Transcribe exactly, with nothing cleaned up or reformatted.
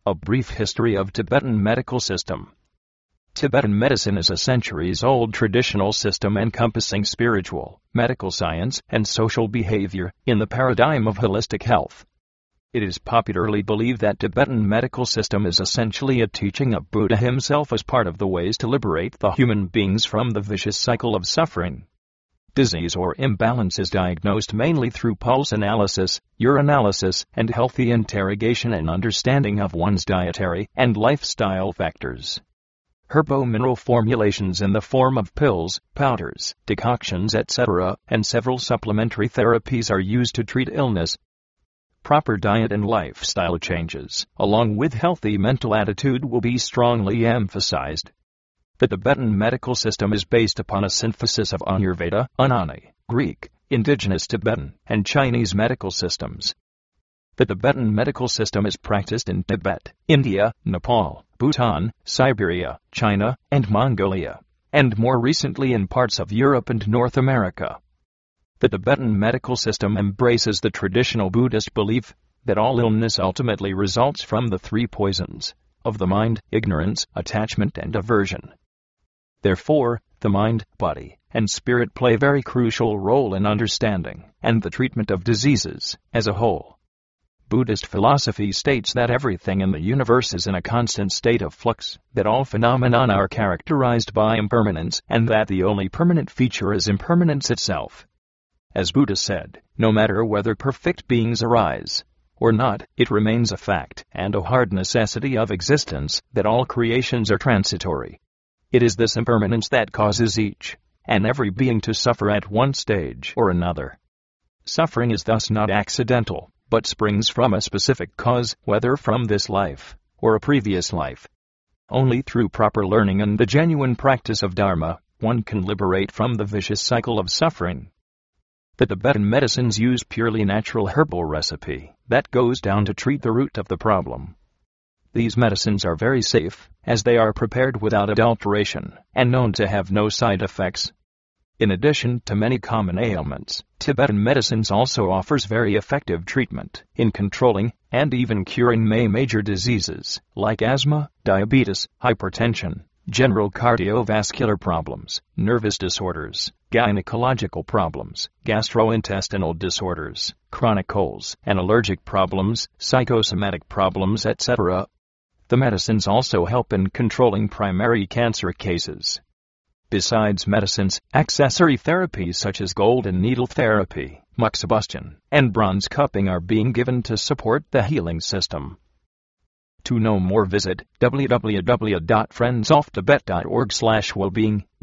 A brief history of Tibetan medical system. Tibetan medicine is a centuries-old traditional system encompassing spiritual, medical science, and social behavior in the paradigm of holistic health. It is popularly believed that Tibetan medical system is essentially a teaching of Buddha himself as part of the ways to liberate the human beings from the vicious cycle of suffering. Disease or imbalance is diagnosed mainly through pulse analysis, urinalysis, and healthy interrogation and understanding of one's dietary and lifestyle factors. Herbo-mineral formulations in the form of pills, powders, decoctions, et cetera, and several supplementary therapies are used to treat illness. Proper diet and lifestyle changes, along with healthy mental attitude, will be strongly emphasized. The Tibetan medical system is based upon a synthesis of Ayurveda, Unani, Greek, indigenous Tibetan, and Chinese medical systems. The Tibetan medical system is practiced in Tibet, India, Nepal, Bhutan, Siberia, China, and Mongolia, and more recently in parts of Europe and North America. The Tibetan medical system embraces the traditional Buddhist belief that all illness ultimately results from the three poisons of the mind, ignorance, attachment, and aversion. Therefore, the mind, body, and spirit play a very crucial role in understanding and the treatment of diseases as a whole. Buddhist philosophy states that everything in the universe is in a constant state of flux, that all phenomena are characterized by impermanence, and that the only permanent feature is impermanence itself. As Buddha said, no matter whether perfect beings arise or not, it remains a fact and a hard necessity of existence that all creations are transitory. It is this impermanence that causes each and every being to suffer at one stage or another. Suffering is thus not accidental, but springs from a specific cause, whether from this life or a previous life. Only through proper learning and the genuine practice of Dharma, one can liberate from the vicious cycle of suffering. The Tibetan medicines use purely natural herbal recipe that goes down to treat the root of the problem. These medicines are very safe, as they are prepared without adulteration, and known to have no side effects. In addition to many common ailments, Tibetan medicines also offers very effective treatment in controlling and even curing many major diseases, like asthma, diabetes, hypertension, general cardiovascular problems, nervous disorders, gynecological problems, gastrointestinal disorders, chronic colds and allergic problems, psychosomatic problems, et cetera. The medicines also help in controlling primary cancer cases. Besides medicines, accessory therapies such as golden needle therapy, moxibustion, and bronze cupping are being given to support the healing system. To know more, visit w w w dot friends of tibet dot org slash wellbeing.